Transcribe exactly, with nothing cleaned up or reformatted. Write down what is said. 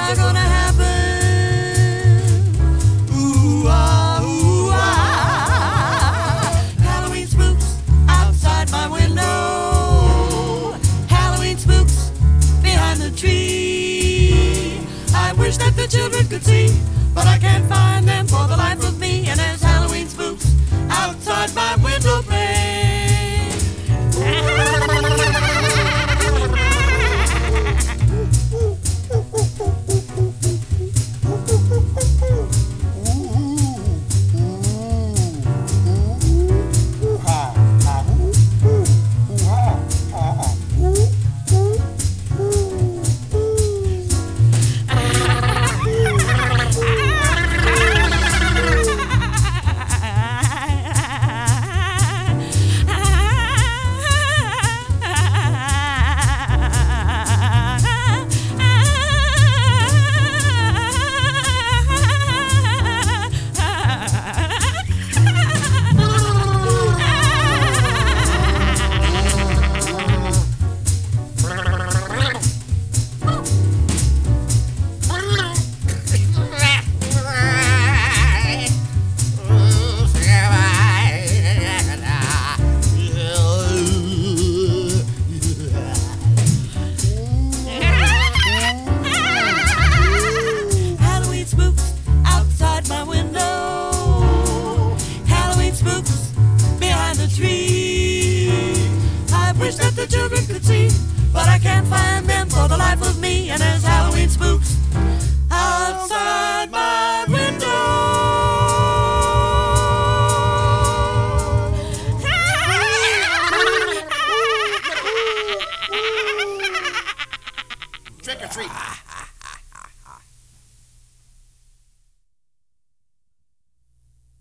never gonna happen. Ooh, ah, ooh, ah. Halloween spooks outside my window. Halloween spooks behind the tree. I wish that the children could see, but I can't find them for the life of me. And there's Halloween spooks outside my window.